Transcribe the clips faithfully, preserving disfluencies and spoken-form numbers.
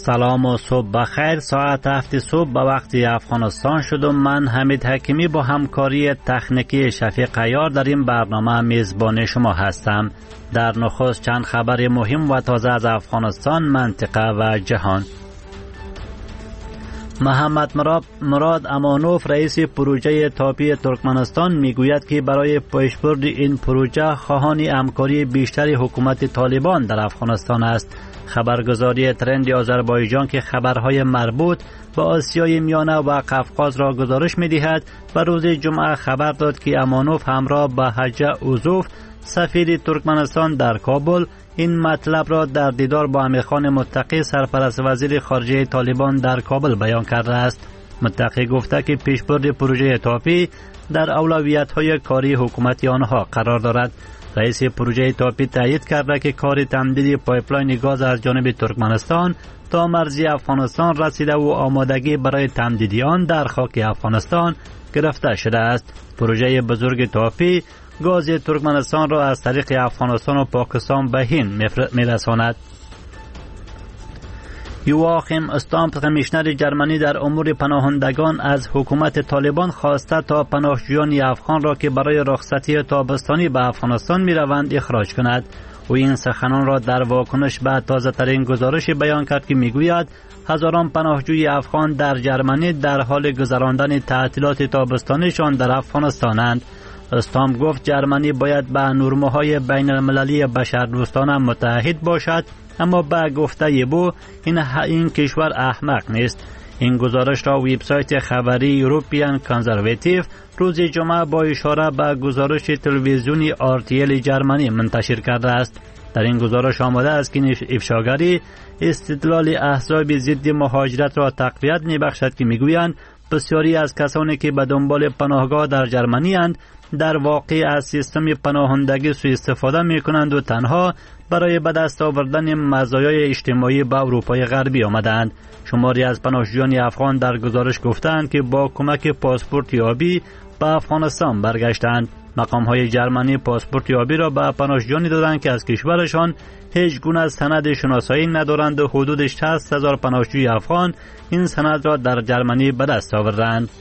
سلام و صبح بخیر. ساعت هفت صبح به وقت افغانستان شد و من حمید حکیمی با همکاری تکنیکی شفیق عیار در این برنامه میزبان شما هستم. در نخست چند خبر مهم و تازه از افغانستان، منطقه و جهان. محمد مراد امانوف رئیس پروژه تاپی ترکمنستان میگوید که برای پیشبرد این پروژه خواهان همکاری بیشتر حکومت طالبان در افغانستان است. خبرگزاری ترند آذربایجان که خبرهای مربوط به آسیای میانه و قفقاز را گزارش می‌دهد و روز جمعه خبر داد که امانوف همراه با حجه اوزوف سفیر ترکمنستان در کابل این مطلب را در دیدار با امیرخان متقی سرپرست وزیر خارجه طالبان در کابل بیان کرده است. متقی گفته که پیشبرد پروژه تاپی در اولویت‌های کاری حکومت آنها قرار دارد. رئیس پروژه تاپی تایید کرده که کار تمدید پایپلاین گاز از جانب ترکمنستان تا مرزی افغانستان رسیده و آمادگی برای تمدید آن در خاک افغانستان گرفته شده است. پروژه بزرگ تاپی گاز ترکمنستان را از طریق افغانستان و پاکستان به هند می‌رساند. یواخیم استامپ کمیشنر جرمنی در امور پناهندگان از حکومت طالبان خواسته تا پناهجویان افغان را که برای رخصتی تابستانی به افغانستان می‌روند اخراج کند. او این سخنان را در واکنش به تازه‌ترین گزارش بیان کرد که می‌گوید هزاران پناهجوی افغان در جرمنی در حال گذراندن تعطیلات تابستانیشان در افغانستانند. استامپ گفت جرمنی باید به نرم‌های بین المللی بشردوستانه متحد باشد، اما به گفته او این این کشور احمق نیست. این گزارش را وبسایت خبری یوروپیان کانزرواتیو روز جمعه با اشاره به گزارش تلویزیونی آر تی ال جرمنی منتشر کرده است. در این گزارش آمده است که افشاگری استدلال احزاب ضد مهاجرت را تقویت می‌بخشد که می‌گویند بسیاری از کسانی که به دنبال پناهگاه در جرمنی اند در واقع از سیستم پناهندگی سوء استفاده می‌کنند و تنها برای به دست آوردن مزایای اجتماعی به اروپای غربی آمدند. شماری از پناهجویان افغان در گزارش گفتند که با کمک پاسپورت یابی به افغانستان برگشتند. مقام‌های جرمنی پاسپورت یابی را به پناهجویانی دادند که از کشورشان هیچ گونه سند شناسایی ندارند و حدود شصت هزار پناهجوی افغان این سند را در جرمنی به دست آوردند.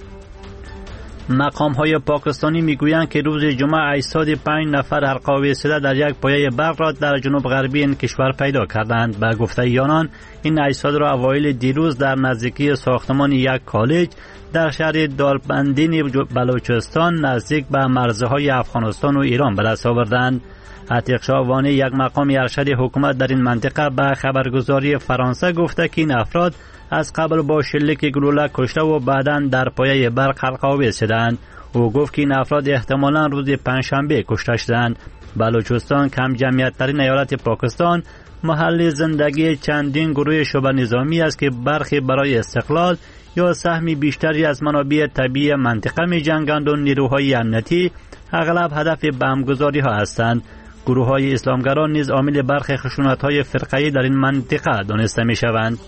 مقام‌های پاکستانی میگویند که روز جمعه اجساد پنج نفر حلقه‌آویز شده در یک پایه برق را در جنوب غربی این کشور پیدا کردند. به گفته آنان این اجساد را اوایل دیروز در نزدیکی ساختمان یک کالج در شهر دالبندین بلوچستان نزدیک به مرزهای افغانستان و ایران به دست آوردند. عتیق شاه وانی یک مقام ارشد حکومت در این منطقه به خبرگزاری فرانسه گفته که این افراد از قبل با شلیک گلوله کشته و بعداً در پایه برق حلقه‌آویز شدند. او گفت که این افراد احتمالاً روز پنجشنبه کشته شدند. بلوچستان کم جمعیت ترین ایالت پاکستان محل زندگی چندین گروه شبه نظامی است که برخی برای استقلال یا سهمی بیشتری از منابع طبیعی منطقه می جنگند و نیروهای امنیتی اغلب هدف بمبگذاری ها هستند. گروه های اسلامگران نیز عامل برخی خشونت های فرقه‌ای در این منطقه دانسته می شوند.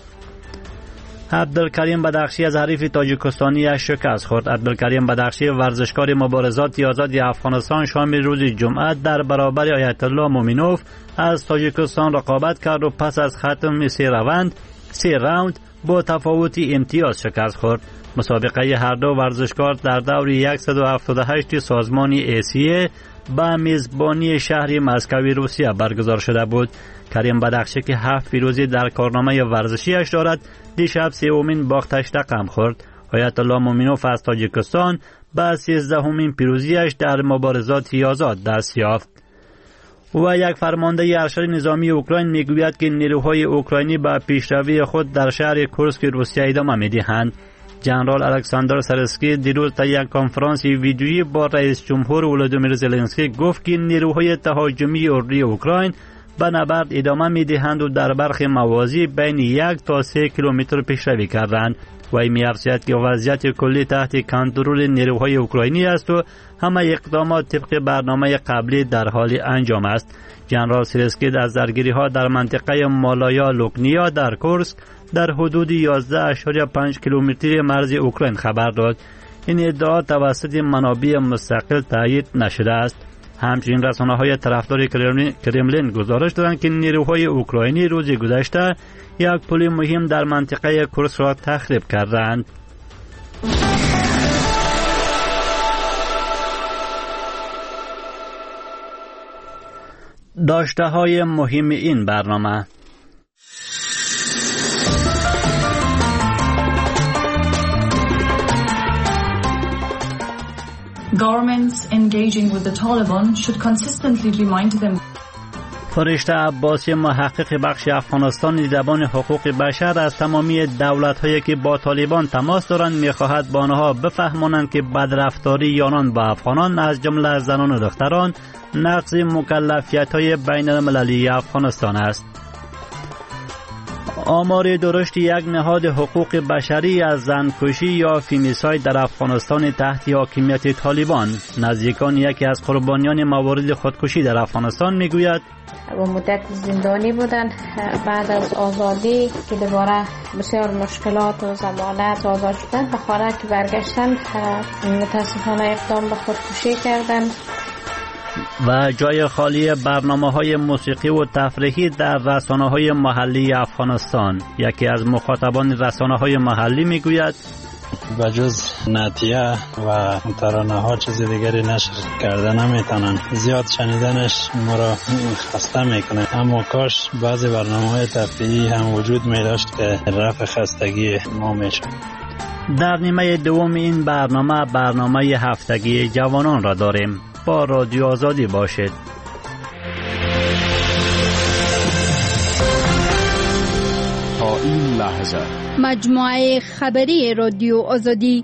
عبدالکریم بدخشی از حریف تاجیکستانی شکست خورد. عبدالکریم بدخشی ورزشکار مبارزات آزاد افغانستان شام روز جمعه در برابر آیت الله مومنوف از تاجیکستان رقابت کرد و پس از ختم سه راوند سه راوند با تفاوت امتیاز شکست خورد. مسابقه هر دو ورزشکار در دور صد و هفتاد و هشت سازمان ایسیه با میزبانی شهر مسکوی روسیه برگزار شده بود. کریم بدخشی که هفت پیروزی در کارنامه ورزشیش دارد دیشب سومین باختش رقم خورد. آیت الله مومنوف از تاجیکستان با سیزدهمین پیروزیش در مبارزات آزاد دست یافت. و یک فرمانده ارشد نظامی اوکراین میگوید که نیروهای اوکراینی با پیشروی خود در شهر کورسک روسیه ادامه میدهند. جنرال الکساندر سرسکی دیروز در یک کنفرانس ویدیویی با رئیس جمهور ولودیمیر زلنسکی گفت که نیروهای تهاجمی اردوی اوکراین به نبرد ادامه میدهند و در برخی مواضع بین یک تا سه کیلومتر پیشروی کردند. و این می‌افزاید که وضعیت کلی تحت کنترل نیروهای اوکراینی است و همه اقدامات طبق برنامه قبلی در حال انجام است. جنرال سرسکی از درگیری‌ها در منطقه مالایا لوکنیا در کورسک در حدود یازده اشاریه پنج کیلومتری مرز اوکراین خبر داد. این ادعا توسط منابع مستقل تایید نشده است. همچنین رسانه‌های طرفدار کرملین گزارش دادند که نیروهای اوکراینی روز گذشته یک پل مهم در منطقه کورسک را تخریب کردند. داشته‌های مهم این برنامه: Governments engaging with the Taliban should consistently remind them. فرشته عباسی محقق بخش افغانستان دیدبان حقوق بشر از تمامی دولت‌هایی که با طالبان تماس دارند می‌خواهد با آنها بفهمانند که بدرفتاری یانان با افغانان از جمله زنان و دختران نقض مکلفیت‌های بین‌المللی افغانستان است. آمار درشت یک نهاد حقوق بشری از زنکشی یا فیمیساید در افغانستان تحت حاکمیت طالبان، نزدیکان یکی از قربانیان موارد خودکشی در افغانستان میگوید و مدت زندانی بودن، بعد از آزادی که دوباره بسیار مشکلات و ضمانت آزاد شدن به خانه که برگشتن متاسفانه اقدام به خودکشی کردن. و جای خالی برنامه‌های موسیقی و تفریحی در رسانه‌های محلی افغانستان. یکی از مخاطبان رسانه‌های محلی میگوید و جز نعتیه و ترانه ها چیز دیگری نشر کرده نمیتونن، زیاد شنیدنش ما را خسته میکنه، اما کاش بعضی برنامه های تفریحی هم وجود میداشت که رفع خستگی ما میشه. در نیمه دوم این برنامه برنامه هفتگی جوانان را داریم. با رادیو آزادی باشید. تا این لحظه مجموعه خبری رادیو آزادی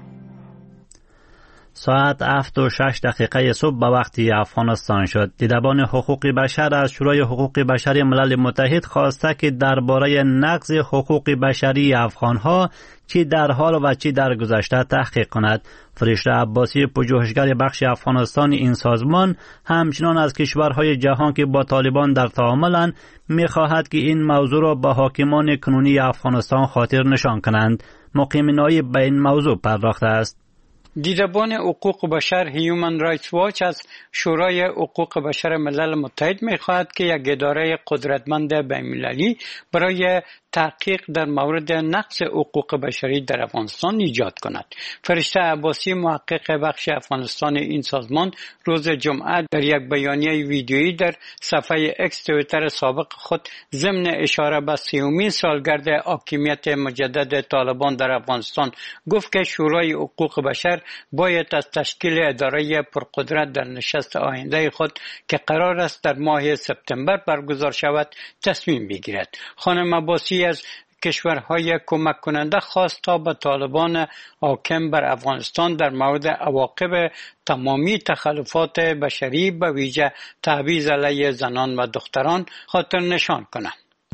ساعت هفت و شش دقیقه صبح به وقتی افغانستان شد. دیدبان حقوق بشر از شورای حقوق بشر ملل متحد خواسته که درباره نقض حقوق بشری افغانها چی در حال و چی در گذشته تحقیق کند. فرشته عباسی پژوهشگر بخش افغانستان این سازمان همچنان از کشورهای جهان که با طالبان در تعاملند می‌خواهد که این موضوع را با حاکمان کنونی افغانستان خاطر نشان کنند. مقیم نایب به این موضوع پرداخته است. دیدبان حقوق بشر هیومن رایتس واچ از شورای حقوق بشر ملل متحد می‌خواهد که یک اداره قدرتمند بین‌المللی برای تحقیق در مورد نقض حقوق بشری در افغانستان ایجاد کند. فرشته عباسی محقق بخش افغانستان این سازمان روز جمعه در یک بیانیه ویدیویی در صفحه اکس توییتر سابق خود ضمن اشاره به سیومین سالگرد حاکمیت مجدد طالبان در افغانستان گفت که شورای حقوق بشر باید از تشکیل اداره پرقدرت در نشست آینده خود که قرار است در ماه سپتامبر برگزار شود تصمیم بگیرد. خانم عباسی از کشورهای کمک کننده خواست تا به طالبان حاکم بر افغانستان در مورد عواقب تمامی تخلفات بشری به ویژه تبعیض علیه زنان و دختران خاطر نشان کنند.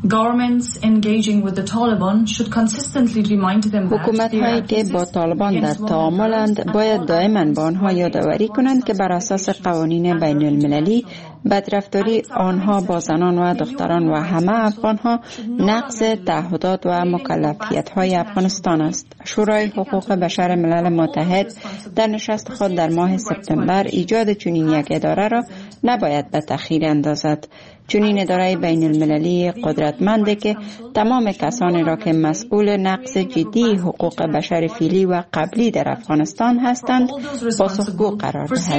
حکومت‌هایی که با طالبان در تعاملند باید دائما به آنها یادآوری کنند که بر اساس قوانین بین المللی بدرفتاری آنها با زنان و دختران و همه افغانها نقض تعهدات و مکلفیت‌های افغانستان است. شورای حقوق بشر ملل متحد در نشست خود در ماه سپتامبر ایجاد چنین یک اداره را نباید به تأخیر اندازد. چنین اداره بین المللی قدرتمنده که تمام کسانی را که مسئول نقض جدی حقوق بشر فعلی و قبلی در افغانستان هستند پاسخگو قرار دهد.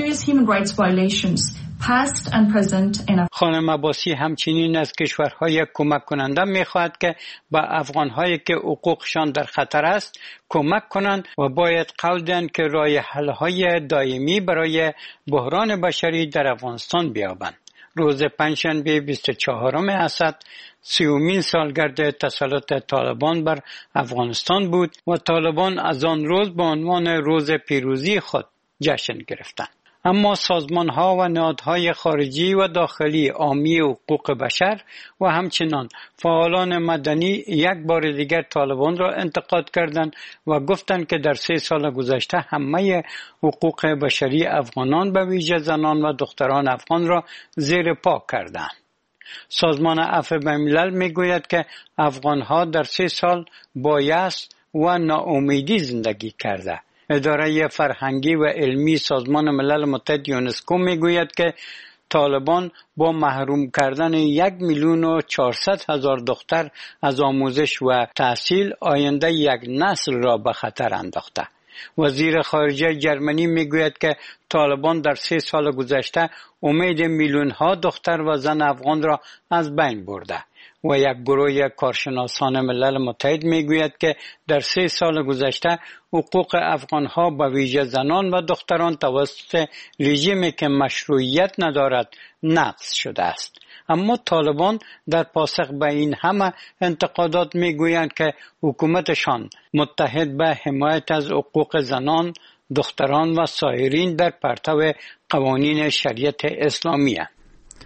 خانم عباسی همچنین از کشورهای کمک کننده می‌خواهد که با افغان‌هایی که حقوقشان در خطر است کمک کنند و باید قول دهند که راه حل‌های دائمی برای بحران بشری در افغانستان بیابند. روز پنجشنبه بیست و چهارم اسد سیومین سالگرد تسلط طالبان بر افغانستان بود و طالبان از آن روز به عنوان روز پیروزی خود جشن گرفتند. اما سازمان‌ها و نهادهای خارجی و داخلی حامی حقوق بشر و همچنان فعالان مدنی یک بار دیگر طالبان را انتقاد کردند و گفتند که در سه سال گذشته همه حقوق بشری افغانان به ویژه زنان و دختران افغان را زیر پا کردند. سازمان عفو بین‌الملل میگوید که افغان‌ها در سه سال با یأس و ناامیدی زندگی کرده. اداره فرهنگی و علمی سازمان ملل متحد یونسکو میگوید که طالبان با محروم کردن یک میلیون و چهارصد هزار دختر از آموزش و تحصیل آینده یک نسل را به خطر انداخته. وزیر خارجه جرمنی میگوید که طالبان در سه سال گذشته امید میلیون ها دختر و زن افغان را از بین برده و یک گروه کارشناسان ملل متحد میگوید که در سه سال گذشته حقوق افغان ها به ویژه زنان و دختران توسط رژیمی که مشروعیت ندارد نقض شده است. اما طالبان در پاسخ به این همه انتقادات میگویند که حکومتشان متحد به حمایت از حقوق زنان، دختران و سایرین در پرتو قوانین شریعت اسلامی است.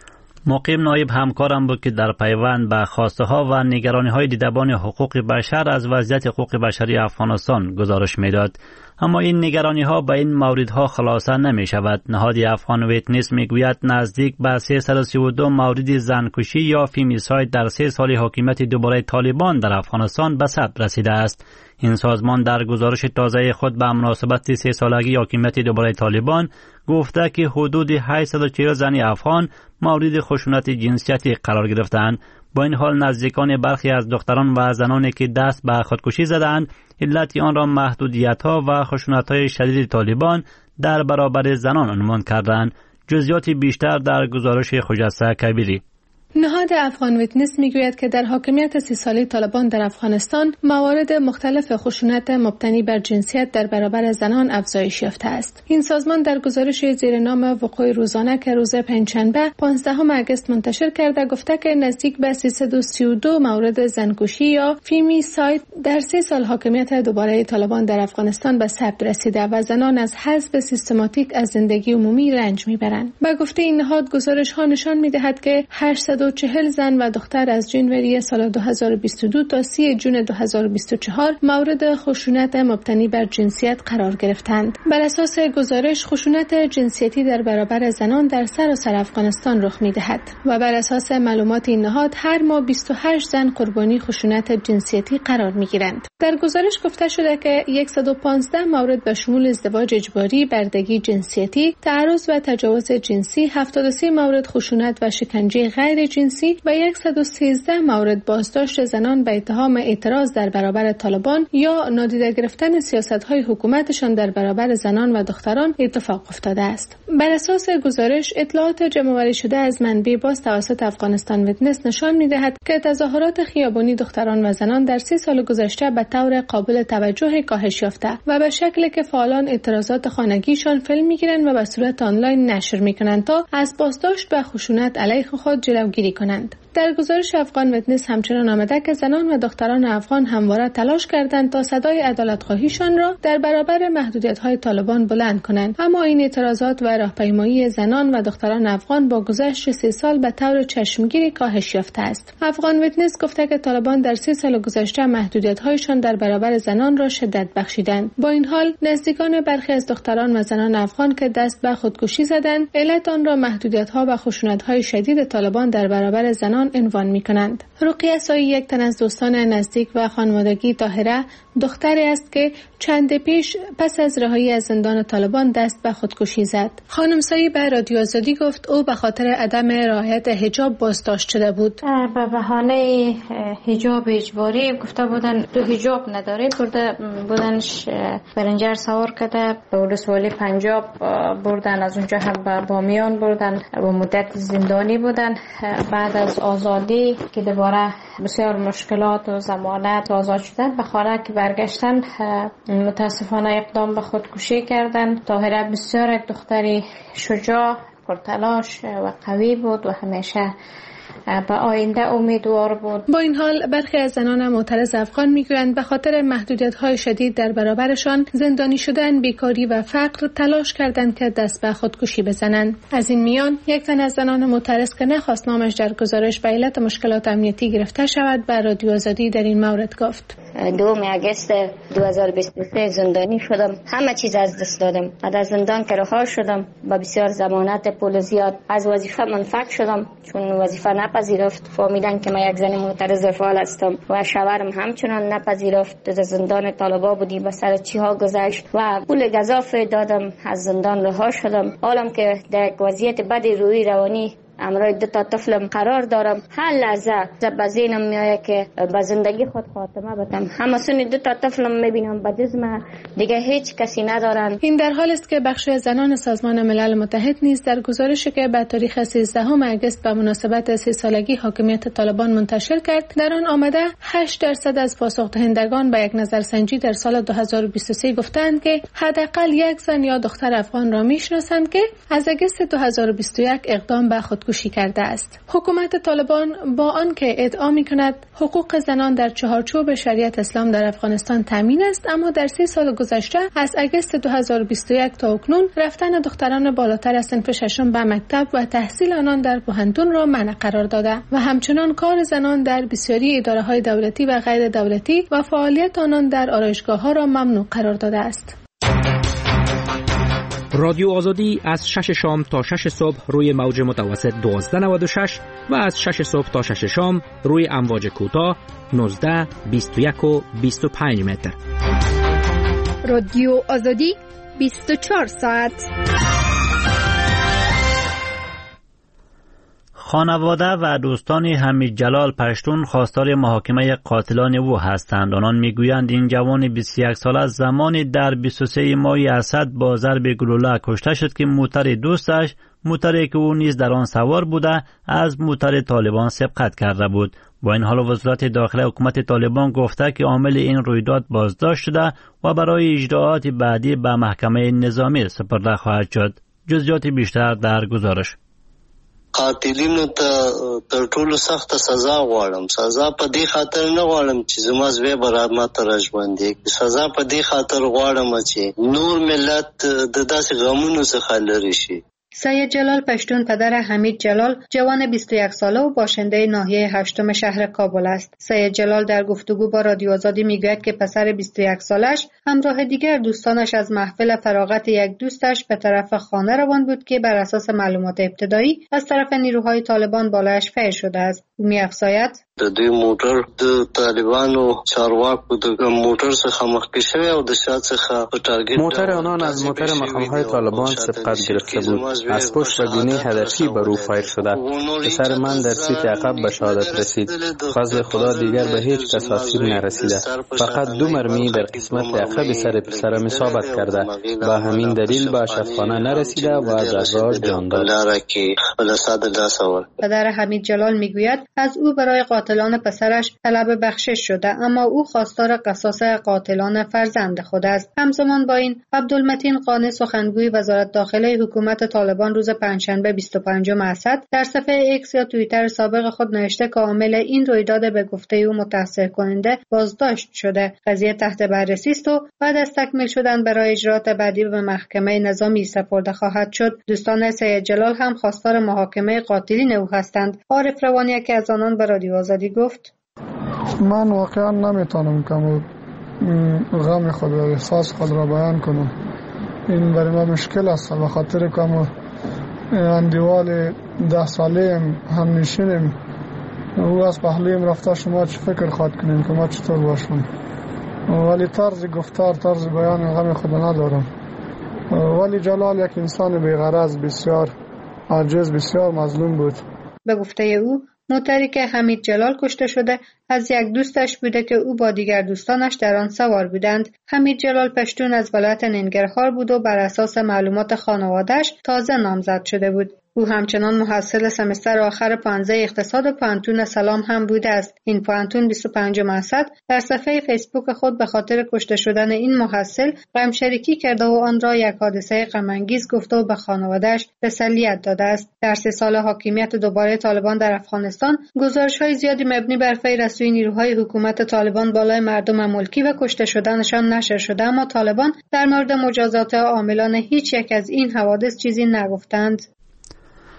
مقیم نایب همکارم بود که در پیوند به خواسته ها و نگرانی های دیدبان حقوق بشر از وضعیت حقوق بشری افغانستان گزارش میداد. اما این نگرانی ها به این موردها خلاصه نمی شود. نهاد افغان ویتنس می گوید نزدیک به سیصد و سی و دو مورد زنکشی یا فیمیساید در سه سال حکومت دوباره طالبان در افغانستان به ثبت رسیده است. این سازمان در گزارش تازه خود به مناسبت سه سالگی حکومت دوباره طالبان گفته که حدود هشتصد و چهل زن افغان مورد خشونت جنسیتی قرار گرفتند. با این حال نزدیکان برخی از دختران و زنانی که دست به خودکشی زدند علت آن را محدودیت‌ها و خشونت‌های شدید طالبان در برابر زنان عنوان کردند. جزئیات بیشتر در گزارش خجسته کبیری. نهاد افغان ویتنس میگوید که در حاکمیت سی ساله طالبان در افغانستان موارد مختلف خشونت مبتنی بر جنسیت در برابر زنان افزایش یافته است. این سازمان در گزارش زیر نام وقوع روزانه که روز پنجشنبه پانزدهم آگوست منتشر کرده گفته که نزدیک به سیصد و سی و دو مورد زنکشی یا فیمیساید در سه سال حاکمیت دوباره طالبان در افغانستان به ثبت رسیده و زنان از حذف سیستماتیک از زندگی عمومی رنج میبرند. به گفته این نهاد گزارش ها نشان میدهد که هشتصد و چهل زن و دختر از جنوری سال دو هزار و بیست و دو تا سی جون دو هزار و بیست و چهار مورد خشونت مبتنی بر جنسیت قرار گرفتند. بر اساس گزارش خشونت جنسیتی در برابر زنان در سراسر افغانستان رخ می‌دهد و بر اساس معلومات این نهاد هر ماه بیست و هشت زن قربانی خشونت جنسیتی قرار می‌گیرند. در گزارش گفته شده که صد و پانزده مورد به شمول ازدواج اجباری، بردگی جنسیتی، تعرض و تجاوز جنسی، هفتاد و سه مورد خشونت و شکنجه غیر جنسی و صد و سیزده مورد بازداشت زنان به اتهام اعتراض در برابر طالبان یا نادیده گرفتن سیاست‌های حکومتشان در برابر زنان و دختران اتفاق افتاده است. بر اساس گزارش اطلاعات جمع‌آوری شده از منبع باز توسط افغانستان ویتنس نشان می‌دهد که تظاهرات خیابانی دختران و زنان در سه سال گذشته به طور قابل توجه کاهش یافته و به شکلی که فعالان اعتراضات خانگیشان فیلم می‌گیرند و به صورت آنلاین نشر می‌کنند تا از بازداشت و خشونت علیه خود جلوگیری کنند. در گزارش افغان ویتنس همچنان آمده که زنان و دختران افغان همواره تلاش کردند تا صدای عدالت‌خواهیشان را در برابر محدودیت‌های طالبان بلند کنند، اما این اعتراضات و راهپیمایی زنان و دختران افغان با گذشت سه سال به طور چشمگیری کاهش یافته است. افغان ویتنس گفته که طالبان در سه سال گذشته محدودیت‌هایشان در برابر زنان را شدت بخشیدند. با این حال نزدیکان برخی از دختران و زنان افغان که دست به خودکشی زدند، علت آن را محدودیت‌ها و خشونت‌های شدید طالبان در برابر زنان عنوان می‌کنند. رقیه سایی یک تن از دوستان نزدیک و خانوادگی طاهره دختری است که چند پیش پس از رهایی از زندان طالبان دست به خودکشی زد. خانم سایی به رادیو آزادی گفت او به خاطر عدم رعایت حجاب بازداشت شده بود. به بهانه حجاب اجباری گفته بودن تو حجاب نداری، برده بودنش برنجر سوار کرده به ولسوالی پنجاب بردن، از اونجا هم به بامیان بردن و مدت زندانی بودن. بعد از آزادی که دوباره بسیار مشکلات و ضمانت آزاد شدن، به خانه که برگشتن متاسفانه اقدام به خودکشی کردن. طاهره بسیار یک دختری شجاع، پرتلاش و قوی بود و همیشه به آینده امیدوار بود. با این حال برخی از زنان معترض افغان میگویند به خاطر محدودیت‌های شدید در برابرشان، زندانی شدن، بیکاری و فقر، تلاش کردند که دست به خودکشی بزنند. از این میان یک تن از زنان معترض که نخواست نامش در گزارش به علت مشکلات امنیتی گرفته شود، به رادیو آزادی در این مورد گفت: دوم اگست دو هزار و بیست و سه زندانی شدم. همه چیز از دست دادم. بعد از زندان که رها شدم با بسیار ضمانت پول زیاد از وظیفه منفک شدم، چون وظیفه نپذیرفت. فهمیدن که من یک زن معترض فعال هستم و شوهرم همچنان نپذیرفت. در زندان طالبا بودی، به سر چی ها گذشت و پول گزافه دادم، از زندان رها شدم. حالم که در وضعیت بد روحی روانی امروز دو تا طفلم قرار دارم. هر لحظه به ذهنم میآید که به زندگی خود خاتمه بدم. همسون دو تا طفلم میبینم به جسم دیگه هیچ کسی ندارن. این در حالی است که بخش زنان سازمان ملل متحد نیز در گزارشی که به تاریخ سیزدهم اگست به مناسبت سی سالگی حاکمیت طالبان منتشر کرد، در آن آمده هشت درصد از پاسخ دهندگان به یک نظرسنجی در سال دو هزار و بیست و سه گفتند که حداقل یک زن یا دختر افغان را میشناسند که از اگست دو هزار و بیست و یک اقدام به خودکشی کرده است. حکومت طالبان با آنکه ادعا می‌کند حقوق زنان در چهارچوب شریعت اسلام در افغانستان تامین است، اما در سه سال گذشته از اگست دو هزار و بیست و یک تا اکنون رفتن دختران بالاتر از صنف ششم به مکتب و تحصیل آنان در پوهنتون را منع قرار داده و همچنان کار زنان در بسیاری اداره‌های دولتی و غیر دولتی و فعالیت آنان در آرایشگاه‌ها را ممنوع قرار داده است. رادیو آزادی از شش شام تا شش صبح روی موج متوسط دوازده نود و شش و از شش صبح تا شش شام روی امواج کوتاه نوزده، بیست و یک و بیست و پنج متر. رادیو آزادی بیست و چهار ساعت. خانواده و دوستان حمید جلال پشتون خواستار محاکمه قاتلان او هستند. آنان میگویند این جوان بیست و یک ساله زمانی در بیست و سه ماه اسد با ضرب گلوله کشته شد که موتر دوستش، موتری که او نیز در آن سوار بوده، از موتر طالبان سبقت کرده بود. با این حال وزارت داخله حکومت طالبان گفته که عامل این رویداد بازداشت شده و برای اجراعات بعدی به محکمه نظامی سپرده خواهد شد. جزئیات بیشتر در گزارش. قاتلینو ته تر ټولو سخت سزا غواړم. سزا په دې خاطر نه غواړم چې زما زوی برابر ماته راژوندي. سزا په دې خاطر غواړم چې نور ملت د داسې غمونو څخه لرې شي. سید جلال پشتون پدر حمید جلال جوان بیست و یک ساله و باشنده ناحیه هشتم شهر کابل است. سید جلال در گفتگو با رادیو آزادی میگوید که پسر بیست و یک سالش همراه دیگر دوستانش از محفل فراغت یک دوستش به طرف خانه روان بود که بر اساس معلومات ابتدایی از طرف نیروهای طالبان بالایش فعل شده است. او می‌افزاید د دوی موټر د طالبانو چارواکو د موټر څخه مخکې شوی او د شا څخه په ټارګټ موټر آنان از موټر مقام‌های طالبان سبقت گرفته بود. از پشت و بینی هدفی بر او فایر شده. پسر من در سیت عقب به شهادت رسید. فضل خدا دیگر به هیچ کس آسیب نرسیده. فقط دو مرمی در قسمت عقب سر پسرم اصابت کرده. با همین دلیل به شفاخانه نرسیده و در راه جان داد. پدر حمید جلال میگوید از او برای قاتلان پسرش طلب بخشش شده، اما او خواستار قصاص قاتلان فرزند خود است. همزمان با این عبدالمتین قانی سخنگوی وزارت داخله حکومت طالبان روز پنجشنبه بیست و پنجم اسد در صفحه ایکس یا توییتر سابق خود نوشته که عامل این رویداد به گفته او متأثر کننده بازداشت شده. قضیه تحت بررسی است و بعد از تکمیل شدن برای اجراعات بعدی به محکمه نظامی سپرده خواهد شد. دوستان سید جلال هم خواستار محاکمه قاتلین او هستند. عارف روانی که از آنان به رادیو آزادی گفت: من واقعا نمیتونم که غم خود و احساس خود را بیان کنم. این برای ما مشکل است به خاطر که ما اندیوال ده ساله هم نشینیم. او از پهلویم رفته، شما چه فکر خواهد کنیم که ما چطور باشم؟ ولی طرز گفتار، طرز بیان غم خود ندارم. ولی جلال یک انسان بی‌غرض، بسیار عاجز، بسیار مظلوم بود. به گفته او موتری که حمید جلال کشته شده از یک دوستش بوده که او با دیگر دوستانش در آن سوار بودند. حمید جلال پشتون از ولایت ننگرهار بود و بر اساس معلومات خانواده‌اش تازه نامزد شده بود. او همچنان محصل سمستر آخر پانزده اقتصاد و پوهنتون سلام هم بوده است. این پوهنتون بیست و پنجم اسد در صفحه فیسبوک خود به خاطر کشته شدن این محصل غم شریکی کرده و آن را یک حادثه غم انگیز گفته و به خانواده‌اش تسلیت داده است. در سه سال حاکمیت دوباره طالبان در افغانستان گزارش‌های زیادی مبنی بر فیر از سوی نیروهای حکومت طالبان بالای مردم ملکی و کشته شدنشان نشر شده، اما طالبان در مورد مجازات عاملان هیچ یک از این حوادث چیزی نگفتند.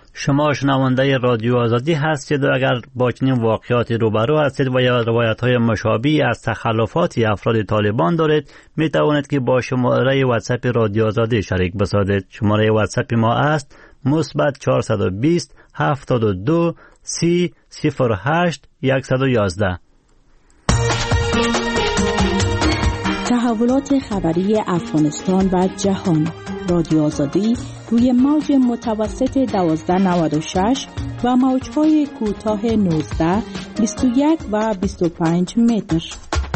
شما شنونده رادیو آزادی هستید و اگر با چنین واقعاتی روبرو هستید و یا روایت‌های مشابه از تخلفات افراد طالبان دارید، می توانید که با شماره واتساپ رادیو آزادی شریک بسازید. شماره واتساپ ما است مثبت چهارصد و بیست هفتاد و دو سی صفر هشت صد و یازده. تحولات خبری افغانستان و جهان. رادیو آزادی روی موج متوسط دوازده نود و شش و موج‌های کوتاه نوزده، بیست و یک و بیست و پنج متر.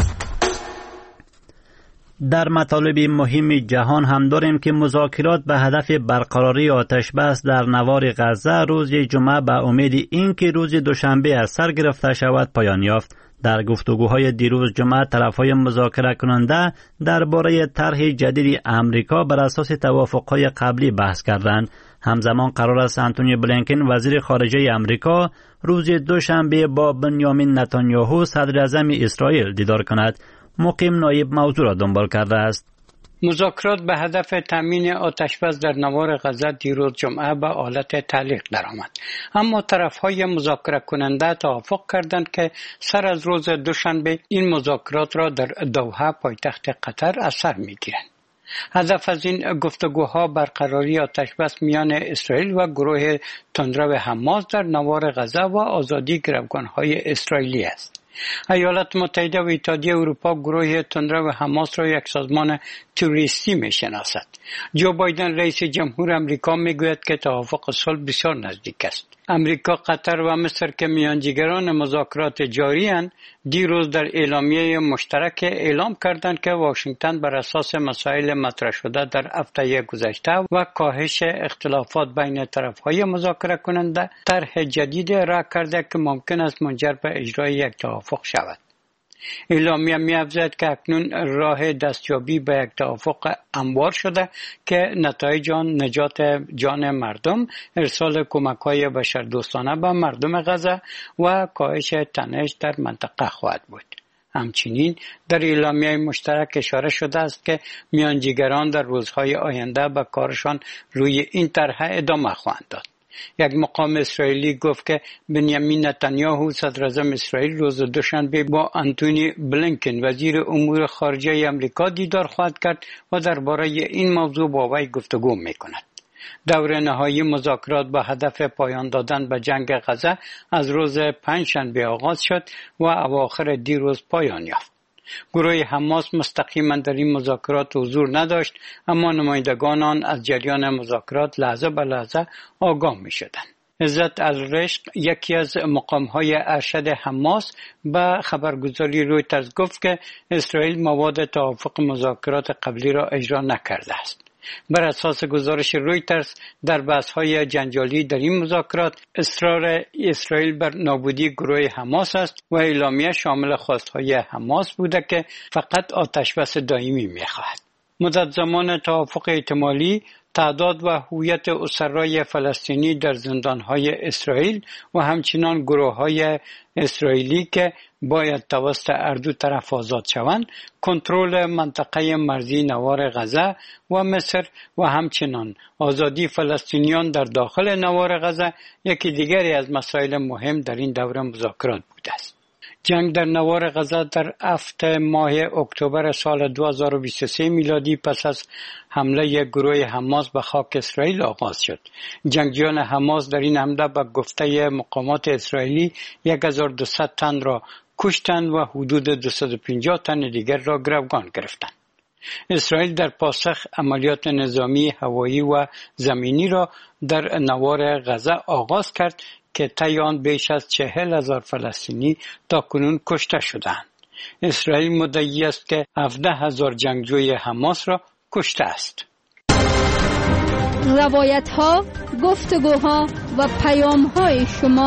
در مطالب مهم جهان هم داریم که مذاکرات به هدف برقراری آتش بس در نوار غزه روز جمعه به امید اینکه روز دوشنبه از سر گرفته شود پایان یافت. در گفتگوهای دیروز جمعه طرفهای مذاکره کننده درباره طرح جدید امریکا بر اساس توافقهای قبلی بحث کردند. همزمان قرار است آنتونی بلینکن وزیر خارجه امریکا روز دوشنبه با بنیامین نتانیاهو صدر اعظم اسرائیل دیدار کند. مقیم نایب موضوع را دنبال کرده است. مذاکرات به هدف تامین آتشبس در نوار غزه دیروز جمعه به حالت تعلیق درآمد، اما طرفهای مذاکره کننده توافق کردند که سر از روز دوشنبه این مذاکرات را در دوحه پایتخت قطر از سر میگیرند. هدف از این گفتگوها برقراری آتشبس میان اسرائیل و گروه تندرو حماس در نوار غزه و آزادی گروگانهای اسرائیلی است. ایالات متحده و اتحادیه اروپا گروه تندرو حماس را یک سازمان تروریستی میشناسد. جو بایدن رئیس جمهور امریکا میگوید که توافق صلح بسیار نزدیک است. امریکا، قطر و مصر که میانجیگران مذاکرات جاری اند، دیروز در اعلامیه مشترک اعلام کردند که واشنگتن بر اساس مسائل مطرح شده در هفته گذشته و کاهش اختلافات بین طرفهای مذاکره کننده طرح جدید را کرده که ممکن است منجر به اجرای یک توافق شود. اعلامیه می‌افزاید که اکنون راه دستیابی به یک توافق هموار شده که نتایج آن نجات جان مردم، ارسال کمک‌های بشردوستانه به مردم غزه و کاهش تنش در منطقه خواهد بود. همچنین در اعلامیه مشترک اشاره شده است که میانجیگران در روزهای آینده به کارشان روی این طرح ادامه خواهند داد. یک مقام اسرائیلی گفت که بنیامین نتانیاهو صدر اعظم اسرائیل روز دوشنبه با آنتونی بلینکن وزیر امور خارجه آمریکا دیدار خواهد کرد و درباره این موضوع با وی گفتگو می‌کند. دور نهایی مذاکرات با هدف پایان دادن به جنگ غزه از روز پنجشنبه آغاز شد و اواخر دیروز پایان یافت. گروه حماس مستقیما در این مذاکرات حضور نداشت، اما نمایندگان آن از جریان مذاکرات لحظه به لحظه آگاه می شدند. عزت الرشق، یکی از مقام‌های ارشد حماس، به خبرگزاری رویترز گفت که اسرائیل مواد توافق مذاکرات قبلی را اجرا نکرده است. بر اساس گزارش رویترز در بحث‌های جنجالی در این مذاکرات اصرار اسرائیل بر نابودی گروه حماس است و اعلامیه شامل خواست‌های حماس بوده که فقط آتشبس دائمی می‌خواهد. مدت زمان توافق احتمالی، تعداد و هویت اسرای فلسطینی در زندان‌های اسرائیل و همچنین گروه‌های اسرائیلی که باید توسط هر دو طرف آزاد شوند، کنترل منطقه مرزی نوار غزه و مصر و همچنین آزادی فلسطینیان در داخل نوار غزه یکی دیگری از مسائل مهم در این دوره مذاکرات بوده است. جنگ در نوار غزه در هفته ماه اکتبر سال دو هزار و بیست و سه میلادی پس از حمله گروه حماس به خاک اسرائیل آغاز شد. جنگجویان حماس در این حمله به گفته مقامات اسرائیلی هزار و دویست تن را کشتند و حدود دویست و پنجاه تن دیگر را گروگان گرفتند. اسرائیل در پاسخ عملیات نظامی هوایی و زمینی را در نوار غزه آغاز کرد که طی آن بیش از چهل هزار فلسطینی تاکنون کشته شدند. اسرائیل مدعی است که هفده هزار جنگجوی حماس را کشته است. روایت ها، گفتگوها و پیام های شما.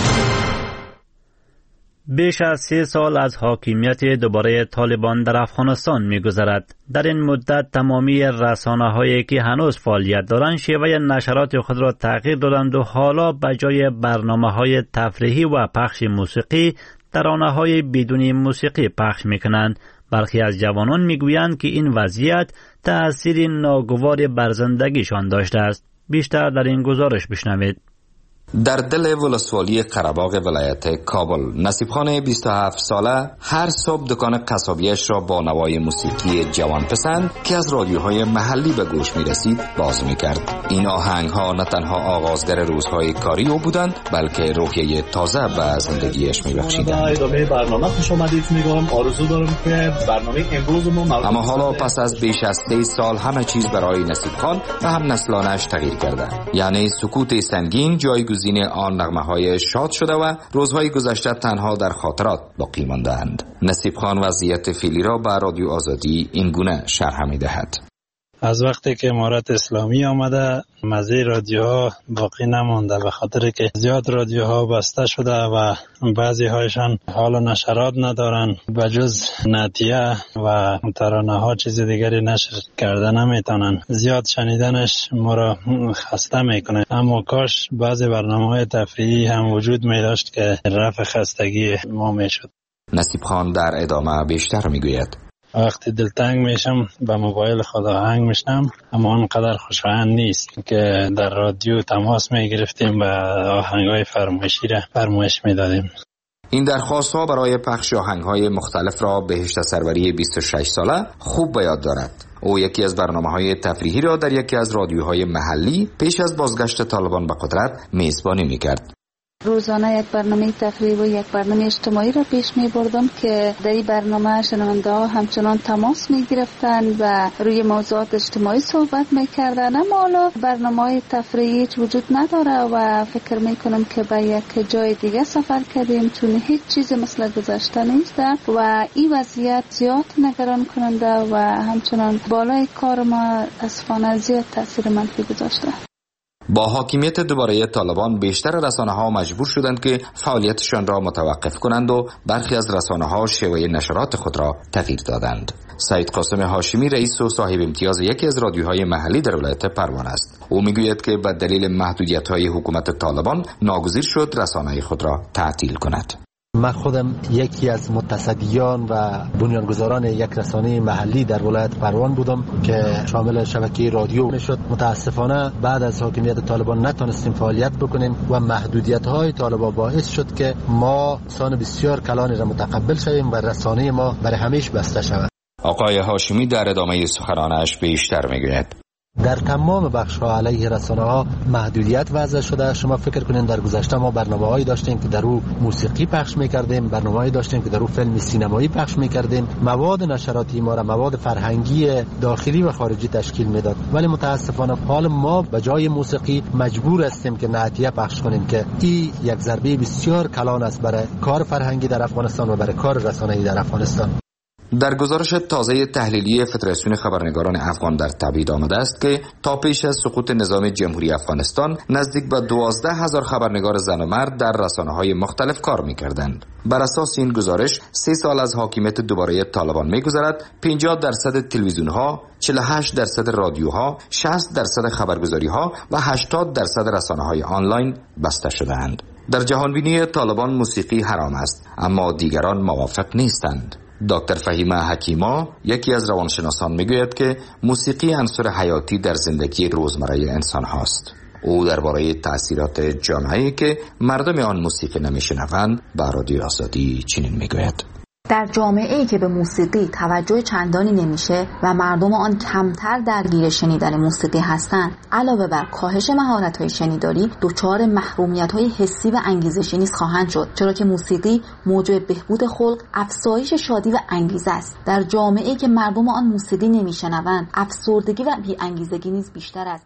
بیش از سه سال از حاکمیت دوباره طالبان در افغانستان می گذرد. در این مدت تمامی رسانه هایی که هنوز فعالیت دارند شیوه نشرات خود را تغییر دادند و حالا به جای برنامه های تفریحی و پخش موسیقی ترانه های بدون موسیقی پخش می کنند. برخی از جوانان می گویند که این وضعیت تأثیر ناگوار بر زندگیشان داشته است. بیشتر در این گزارش بشنوید. در دل ولسوالی قره‌باغ ولایت کابل، نصیب خان بیست و هفت ساله هر صبح دکان قصابیش را با نوای موسیقی جوان پسند که از رادیوهای محلی به گوش می رسید باز می کرد. این آهنگ ها نه تنها آغازگر روزهای کاری او بودند، بلکه روحیه تازه به زندگیش می بخشیدند. ادامه برنامه خوش آمدید میگم. آرزو دارم که برنامه امروز ما اما حالا پس از بیش از سه سال همه چیز برای نصیب خان و هم نسلانش تغییر کرده. یعنی سکوت سنگین جایگزین آن نغمه‌های شاد شده و روزهای گذشته تنها در خاطرات باقی مانده‌اند. نصیب خان وضعیت فعلی را به رادیو آزادی این گونه شرح می‌دهد. از وقتی که امارت اسلامی آمده مزه رادیوها باقی نمانده، به خاطر که زیاد رادیوها بسته شده و بعضی هایشان حال نشرات ندارن، بجز نعتیه و ترانه ها چیز دیگری نشر کرده نمیتونن. زیاد شنیدنش ما را خسته میکنه. اما کاش بعضی برنامه‌های تفریحی هم وجود می داشت که رفع خستگی ما میشد. نصیب خان در ادامه بیشتر میگوید: وقتی دلتنگ میشم به موبایل خود آهنگ میشنم، اما آنقدر خوشایند نیست که در رادیو تماس میگرفتیم و آهنگای فرمایشی را فرمایش میدادیم. این درخواست ها برای پخش آهنگ های مختلف را بهشت سروری بیست و شش ساله خوب به یاد دارد. او یکی از برنامه‌های تفریحی را در یکی از رادیوهای محلی پیش از بازگشت طالبان به قدرت میزبانی میکرد. روزانه یک برنامه تفریحی و یک برنامه اجتماعی را پیش می بردم که در این برنامه شنونده ها همچنان تماس می گرفتن و روی موضوعات اجتماعی صحبت می کردن. اما حالا برنامه های تفریحی وجود نداره و فکر می کنم که به یک جای دیگه سفر کردیم، چون هیچ چیز مثل گذشته نیست و این وضعیت زیاد نگران کننده و همچنان بالای کار ما اسفانه زیاد تاثیر منفی گذاشته. با حاکمیت دوباره طالبان بیشتر رسانه ها مجبور شدند که فعالیتشان را متوقف کنند و برخی از رسانه ها شیوه نشرات خود را تغییر دادند. سید قاسم هاشمی رئیس و صاحب امتیاز یکی از رادیوهای محلی در ولایت پروان است. او میگوید که به دلیل محدودیت‌های حکومت طالبان ناگزیر شد رسانه خود را تعطیل کند. من خودم یکی از متصدیان و بنیانگذاران یک رسانه محلی در ولایت پروان بودم که شامل شبکه رادیو میشد. متاسفانه بعد از حاکمیت طالبان نتونستیم فعالیت بکنیم و محدودیت‌های طالبان باعث شد که ما سان بسیار کلانی را متقبل شویم و رسانه ما برای همیشه بسته شود. آقای هاشمی در ادامه سخنانش بیشتر میگوید: در تمام بخش‌ها علیه رسانه‌ها محدودیت وضع شده. شما فکر کنین در گذشته ما برنامه‌هایی داشتیم که در او موسیقی پخش می‌کردیم، برنامه‌هایی داشتیم که در او فیلم سینمایی پخش می‌کردیم. مواد نشراتی ما را مواد فرهنگی داخلی و خارجی تشکیل میداد. ولی متأسفانه حال ما به جای موسیقی مجبور هستیم که نعتیه پخش کنیم که این یک ضربه بسیار کلان است برای کار فرهنگی در افغانستان و برای کار رسانه‌ای در افغانستان. در گزارش تازه تحلیلی فدراسیون خبرنگاران افغان در تبعید آمده است که تا پیش از سقوط نظام جمهوری افغانستان نزدیک به دوازده هزار خبرنگار زن و مرد در رسانه‌های مختلف کار می‌کردند. بر اساس این گزارش سه سال از حاکمیت دوباره طالبان می‌گذرد، پنجاه درصد تلویزیون‌ها، چهل و هشت درصد رادیوها، شصت درصد خبرگزاری‌ها و هشتاد درصد رسانه‌های آنلاین بسته شده‌اند. در جهانبینی طالبان موسیقی حرام است، اما دیگران موافق نیستند. دکتر فهیمه حکیما یکی از روانشناسان میگوید که موسیقی عنصر حیاتی در زندگی روزمره انسان هاست. او درباره تأثیرات جامعه‌ای که مردم آن موسیقی نمیشنوند به رادیو آزادی چنین میگوید: در جامعه‌ای که به موسیقی توجه چندانی نمیشه و مردم آن کمتر درگیر شنیدن موسیقی هستند، علاوه بر کاهش مهارت‌های شنیداری، دچار محرومیت‌های حسی و انگیزشی نیز خواهند شد، چرا که موسیقی موجب بهبود خلق، افزایش شادی و انگیزه است. در جامعه‌ای که مردم آن موسیقی نمیشنوند، افسردگی و بی‌انگیزگی نیز بیشتر است.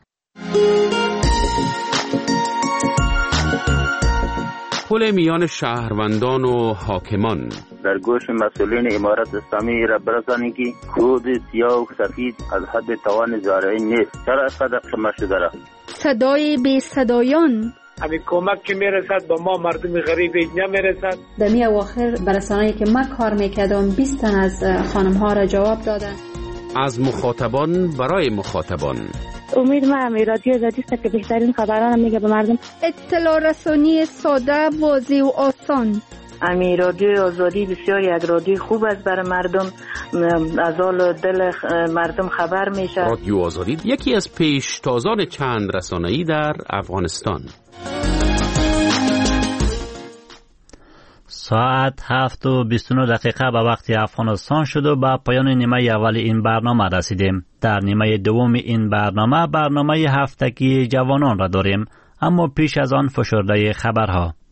پل میان شهروندان و حاکمان در گوش مسئولین امارت اسلامی را برسانی که کود سیاه و سفید از حد توان زارعی نیست. چرا اینقدر شما شده را؟ صدای بی صدایان همین کمک که میرسد با ما مردم غریب نمیرسد. در می اواخر برسانه‌ای که من کار میکردم بیست تن از خانم ها را جواب دادن. از مخاطبان برای مخاطبان. امید ما امی رادیو آزادی است که بهترین خبران میگه به مردم. اطلاع رسانی ساده، واضح و آسان. امی رادیو آزادی بسیار یک رادیو خوب است برای مردم، از حال دل مردم خبر میشه. رادیو آزادی یکی از پیشتازان چند رسانه‌ای در افغانستان. ساعت هفت و بیست و نه دقیقه به وقت افغانستان شد و به پایان نیمه اول این برنامه رسیدیم. در نیمه دوم این برنامه برنامه هفتگی جوانان را داریم، اما پیش از آن فشرده خبرها.